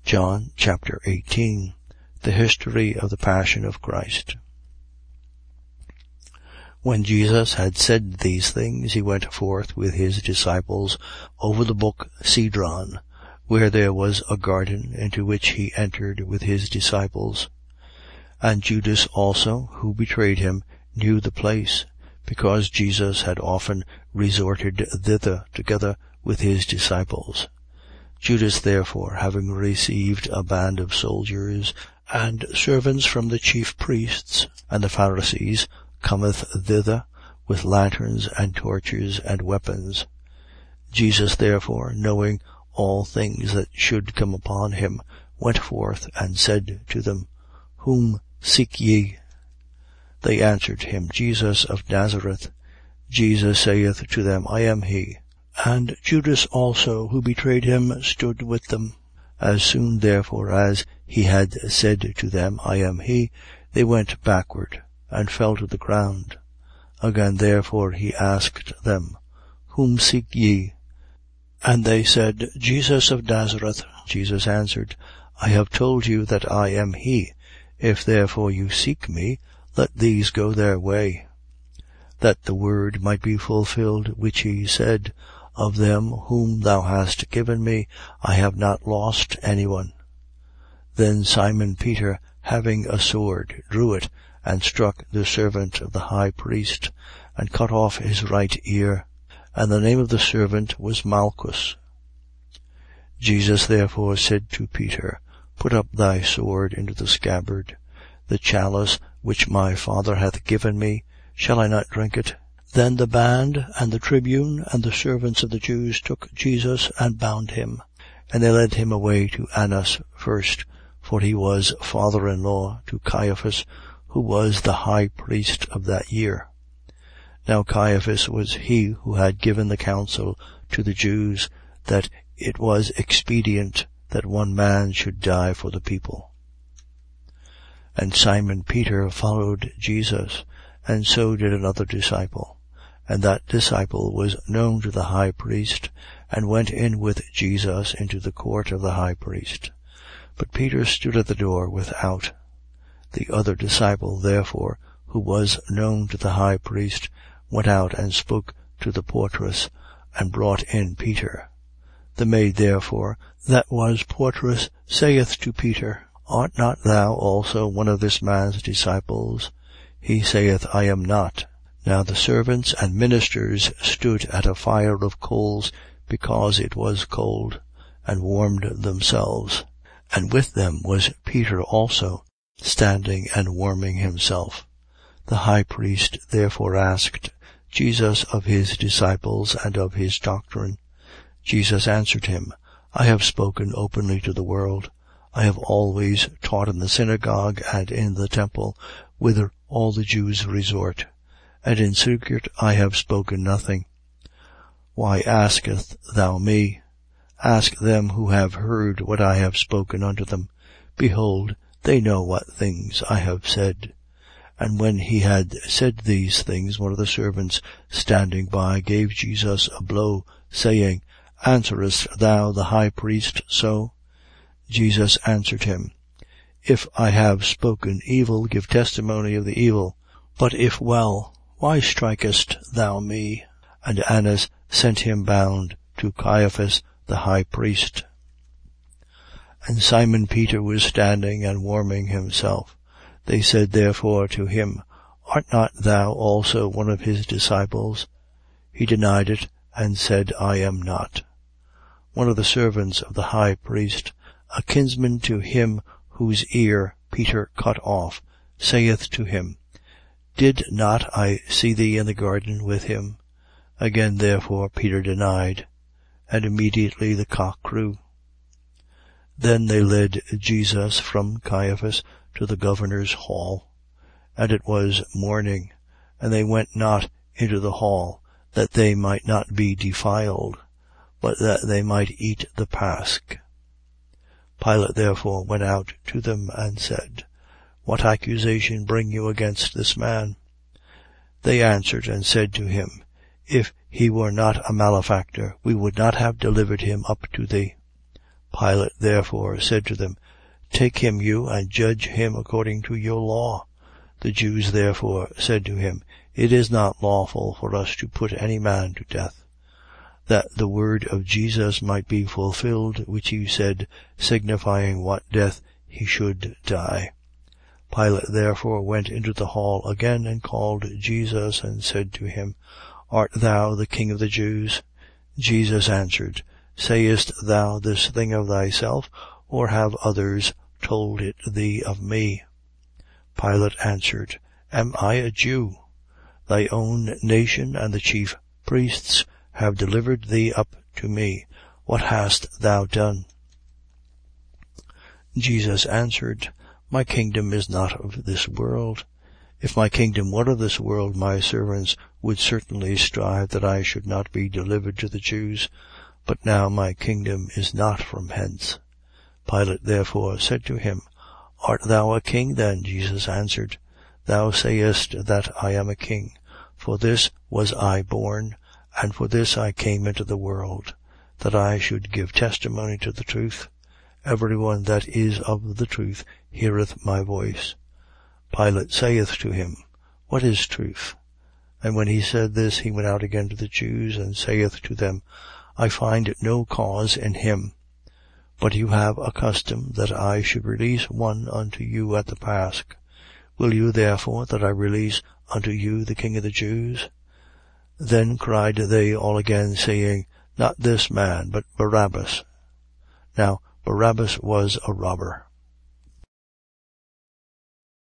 John chapter 18. The history of the Passion of Christ. When Jesus had said these things, he went forth with his disciples over the brook Cedron, where there was a garden, into which he entered with his disciples. And Judas also, who betrayed him, knew the place, because Jesus had often resorted thither together with his disciples. Judas therefore, having received a band of soldiers and servants from the chief priests and the Pharisees, cometh thither with lanterns and torches and weapons. Jesus therefore, knowing all things that should come upon him, went forth and said to them, Whom seek ye? They answered him, Jesus of Nazareth. Jesus saith to them, I am he. And Judas also, who betrayed him, stood with them. As soon therefore as he had said to them, I am he, they went backward and fell to the ground. Again therefore he asked them, Whom seek ye? And they said, Jesus of Nazareth. Jesus answered, I have told you that I am he. If therefore you seek me, let these go their way. That the word might be fulfilled which he said, Of them whom thou hast given me, I have not lost any one. Then Simon Peter, having a sword, drew it, and struck the servant of the high priest, and cut off his right ear. And the name of the servant was Malchus. Jesus therefore said to Peter, Put up thy sword into the scabbard. The chalice which my Father hath given me, shall I not drink it? Then the band and the tribune and the servants of the Jews took Jesus and bound him. And they led him away to Annas first, for he was father-in-law to Caiaphas, who was the high priest of that year. Now Caiaphas was he who had given the counsel to the Jews that it was expedient that one man should die for the people. And Simon Peter followed Jesus, and so did another disciple. And that disciple was known to the high priest, and went in with Jesus into the court of the high priest. But Peter stood at the door without. The other disciple, therefore, who was known to the high priest, went out and spoke to the portress, and brought in Peter. The maid, therefore, that was portress, saith to Peter, Art not thou also one of this man's disciples? He saith, I am not. Now the servants and ministers stood at a fire of coals, because it was cold, and warmed themselves. And with them was Peter also, standing and warming himself. The high priest therefore asked Jesus of his disciples and of his doctrine. Jesus answered him, I have spoken openly to the world. I have always taught in the synagogue and in the temple, whither all the Jews resort. And in secret I have spoken nothing. Why askest thou me? Ask them who have heard what I have spoken unto them. Behold, they know what things I have said. And when he had said these things, one of the servants standing by gave Jesus a blow, saying, Answerest thou the high priest so? Jesus answered him, If I have spoken evil, give testimony of the evil. But if well, why strikest thou me? And Annas sent him bound to Caiaphas the high priest. And Simon Peter was standing and warming himself. They said therefore to him, Art not thou also one of his disciples? He denied it, and said, I am not. One of the servants of the high priest, a kinsman to him whose ear Peter cut off, saith to him, Did not I see thee in the garden with him? Again therefore Peter denied, and immediately the cock crew. Then they led Jesus from Caiaphas to the governor's hall. And it was morning, and they went not into the hall, that they might not be defiled, but that they might eat the Pasch. Pilate therefore went out to them and said, What accusation bring you against this man? They answered and said to him, If he were not a malefactor, we would not have delivered him up to thee. Pilate therefore said to them, Take him you, and judge him according to your law. The Jews therefore said to him, It is not lawful for us to put any man to death. That the word of Jesus might be fulfilled, which he said, signifying what death he should die. Pilate therefore went into the hall again, and called Jesus, and said to him, Art thou the King of the Jews? Jesus answered, Sayest thou this thing of thyself, or have others told it thee of me? Pilate answered, Am I a Jew? Thy own nation and the chief priests have delivered thee up to me. What hast thou done? Jesus answered, My kingdom is not of this world. If my kingdom were of this world, my servants would certainly strive that I should not be delivered to the Jews. But now my kingdom is not from hence. Pilate therefore said to him, Art thou a king then? Jesus answered, Thou sayest that I am a king. For this was I born, and for this I came into the world, that I should give testimony to the truth. Every one that is of the truth heareth my voice. Pilate saith to him, What is truth? And when he said this, he went out again to the Jews, and saith to them, I find no cause in him. But you have a custom that I should release one unto you at the Pasch. Will you therefore that I release unto you the King of the Jews? Then cried they all again, saying, Not this man, but Barabbas. Now Barabbas was a robber.